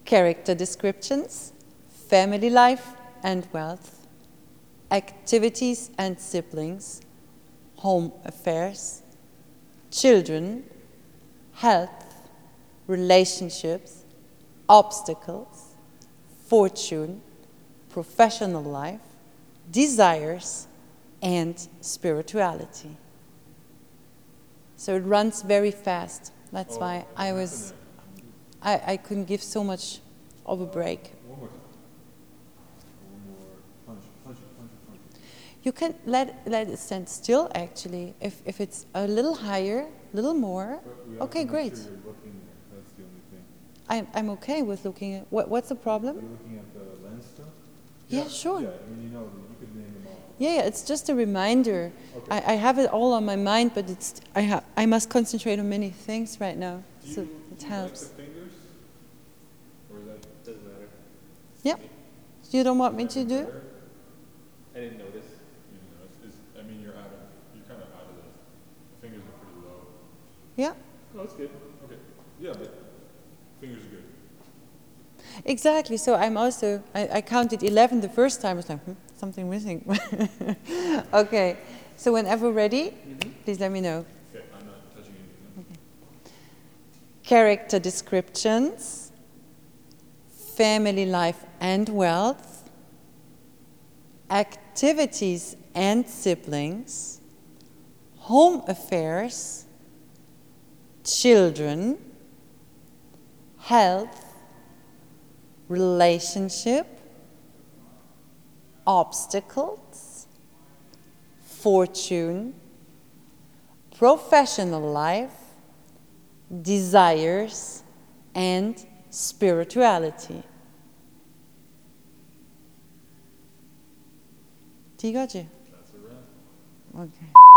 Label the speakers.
Speaker 1: Character descriptions, family life and wealth, activities and siblings, home affairs, children, health, relationships, obstacles, fortune, professional life, desires, and spirituality. So it runs very fast. That's why I couldn't give so much of a break.
Speaker 2: One more time. One more. Punch it.
Speaker 1: You can let it stand still, actually. If it's a little higher, a little more. Okay, great.
Speaker 2: Sure you're looking there. That's the only thing.
Speaker 1: I'm okay with looking at. What's the problem?
Speaker 2: Are you looking at the lens still?
Speaker 1: Yeah, sure.
Speaker 2: Yeah, I mean, you could name them all.
Speaker 1: Yeah, it's just a reminder.
Speaker 2: Okay.
Speaker 1: I have it all on my mind, but I must concentrate on many things right now, so it helps.
Speaker 2: Like the fingers? Or is that doesn't matter?
Speaker 1: Yeah. You don't want me to do?
Speaker 3: I didn't notice.
Speaker 2: You know, I mean, you're kind of out of the fingers are pretty low.
Speaker 1: Yeah.
Speaker 2: Oh, that's good. Okay. Yeah, but fingers are good.
Speaker 1: Exactly. So I'm also, I counted 11 the first time. I was like, something missing. Okay. So whenever ready, please let me know.
Speaker 2: Okay, I'm not touching anything.
Speaker 1: Okay. Character descriptions, family life and wealth, activities and siblings, home affairs, children, health, relationship, obstacles, fortune, professional life, desires, and spirituality. ঠিক আছে?
Speaker 2: That's a wrap.
Speaker 1: Okay.